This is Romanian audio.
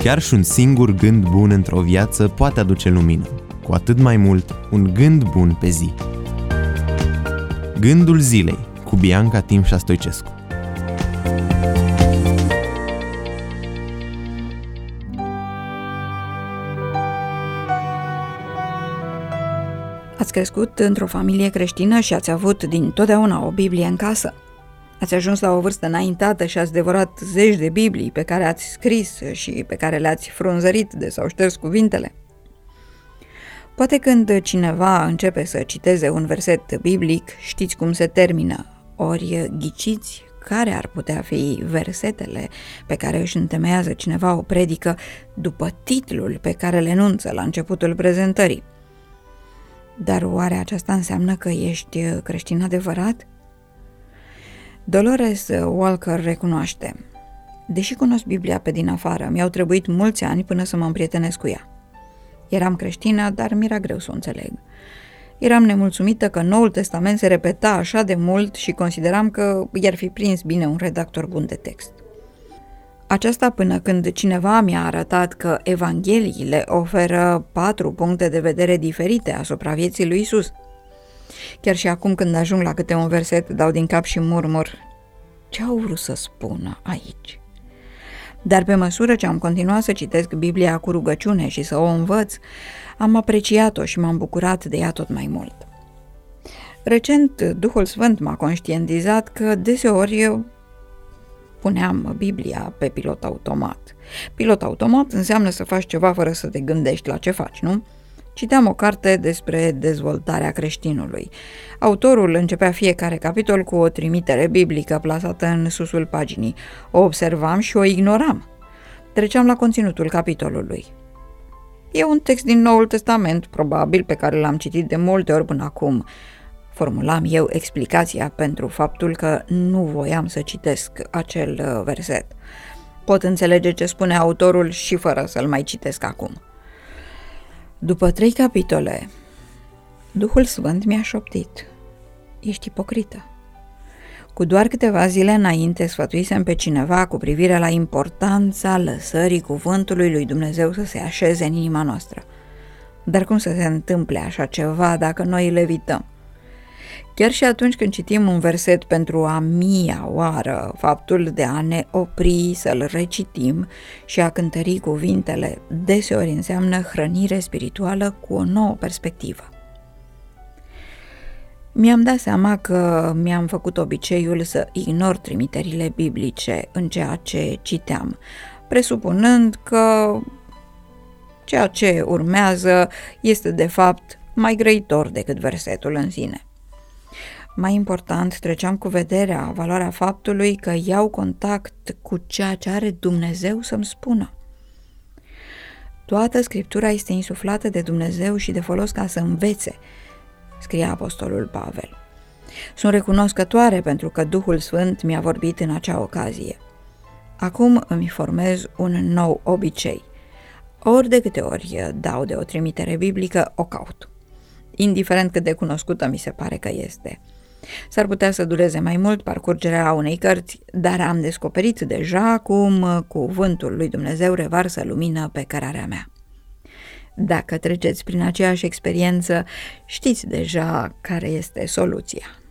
Chiar și un singur gând bun într-o viață poate aduce lumină, cu atât mai mult un gând bun pe zi. Gândul zilei cu Bianca Timșa Stoicescu. Ați crescut într-o familie creștină și ați avut dintotdeauna o Biblie în casă? Ați ajuns la o vârstă înaintată și ați devorat zeci de Biblii pe care ați scris și pe care le-ați frunzărit de s-au șters cuvintele? Poate când cineva începe să citeze un verset biblic, știți cum se termină, ori ghiciți care ar putea fi versetele pe care își întemeiază cineva o predică după titlul pe care le enunță la începutul prezentării. Dar oare aceasta înseamnă că ești creștin adevărat? Dolores Walker recunoaște: deși cunosc Biblia pe din afară, mi-au trebuit mulți ani până să mă împrietenesc cu ea. Eram creștină, dar mi-era greu să o înțeleg. Eram nemulțumită că Noul Testament se repeta așa de mult și consideram că i-ar fi prins bine un redactor bun de text. Aceasta până când cineva mi-a arătat că Evangheliile oferă 4 puncte de vedere diferite asupra vieții lui Isus. Chiar și acum când ajung la câte un verset, dau din cap și murmur: ce au vrut să spună aici? Dar pe măsură ce am continuat să citesc Biblia cu rugăciune și să o învăț, am apreciat-o și m-am bucurat de ea tot mai mult. Recent, Duhul Sfânt m-a conștientizat că deseori puneam Biblia pe pilot automat. Pilot automat înseamnă să faci ceva fără să te gândești la ce faci, nu? Citeam o carte despre dezvoltarea creștinului. Autorul începea fiecare capitol cu o trimitere biblică plasată în susul paginii. O observam și o ignoram. Treceam la conținutul capitolului. E un text din Noul Testament, probabil, pe care l-am citit de multe ori până acum. Formulam eu explicația pentru faptul că nu voiam să citesc acel verset. Pot înțelege ce spune autorul și fără să-l mai citesc acum. După 3 capitole, Duhul Sfânt mi-a șoptit: ești ipocrită. Cu doar câteva zile înainte sfătuisem pe cineva cu privire la importanța lăsării cuvântului lui Dumnezeu să se așeze în inima noastră. Dar cum să se întâmple așa ceva dacă noi îl evităm? Chiar și atunci când citim un verset pentru a mia oară, faptul de a ne opri să-l recitim și a cântări cuvintele deseori înseamnă hrănire spirituală cu o nouă perspectivă. Mi-am dat seama că mi-am făcut obiceiul să ignor trimiterile biblice în ceea ce citeam, presupunând că ceea ce urmează este de fapt mai grăitor decât versetul în sine. Mai important, treceam cu vederea valoarea faptului că iau contact cu ceea ce are Dumnezeu să-mi spună. Toată Scriptura este insuflată de Dumnezeu și de folos ca să învețe, scria apostolul Pavel. Sunt recunoscătoare pentru că Duhul Sfânt mi-a vorbit în acea ocazie. Acum îmi formez un nou obicei. Ori de câte ori dau de o trimitere biblică, o caut, indiferent cât de cunoscută mi se pare că este. S-ar putea să dureze mai mult parcurgerea unei cărți, dar am descoperit deja cum cuvântul lui Dumnezeu revarsă lumină pe cărarea mea. Dacă treceți prin aceeași experiență, știți deja care este soluția.